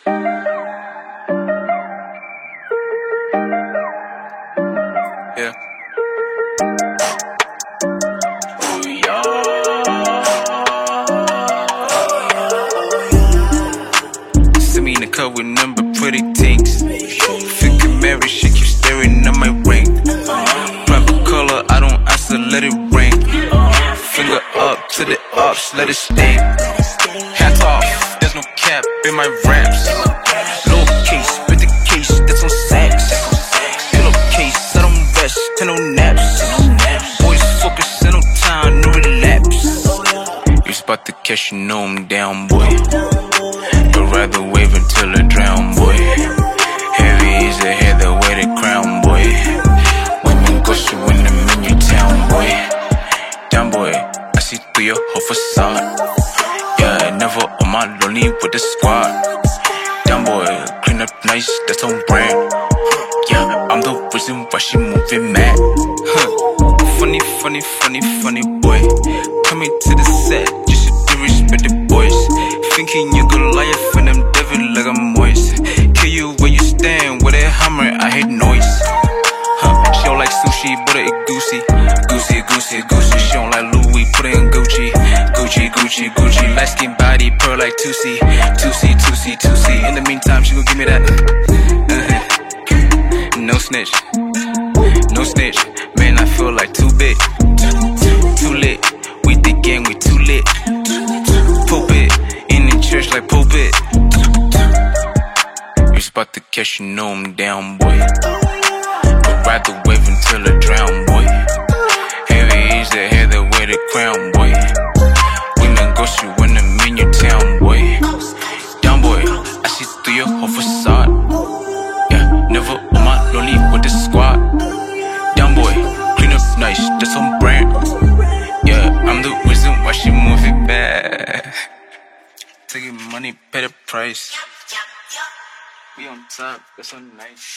Yeah. See me in the car with number pretty things. Figure Mary, she keep staring at my ring. Private color, I don't answer, let it ring. Finger up to the ups, let it sting. Hands off, there's no cap in my raps. Low case, with the case, that's on sacks. Pillowcase, I don't rest, to no naps. Boys focus, and no time, no relapse. You spot the cash, you know I'm down, boy. But rather wave until I drown, boy. Heavy is the head, the way the crown, boy. Women go you when I'm in your town, boy. Down, boy, I see through your whole facade. Yeah, never on my lonely with the squad. Down, boy, clean up nice, that's on brand. Yeah, I'm the reason why she moving mad. Funny, funny, funny, funny boy. Coming to the set, just to respect the boys. Thinking you Goliath and I'm devil like I'm moist. Kill you where you stand with a hammer, I hate noise. She don't like sushi, but it goosey. Goosey, goosey, goosey. She don't like Louis, put it in Gucci. Gucci, Gucci, Gucci. Light skin body, pearl like 2C. 2C, 2C, 2C. In the meantime, she gon' give me that. No snitch, no snitch. Man, I feel like too big, too lit. We the gang, we too lit. Pulpit, in the church like pulpit. You spot the cash, you know I'm down, boy. But rather wave until I drown, boy. Heavy is the head, the way the crown, boy. Women ghost you when I'm in your town, boy. Down, boy, I see through your whole facade. Yeah, never on my lonely with the squad. Down, boy, clean up nice, that's on brand. Yeah, I'm the reason why she moving back. Taking money, pay the price. We on top, that's so nice.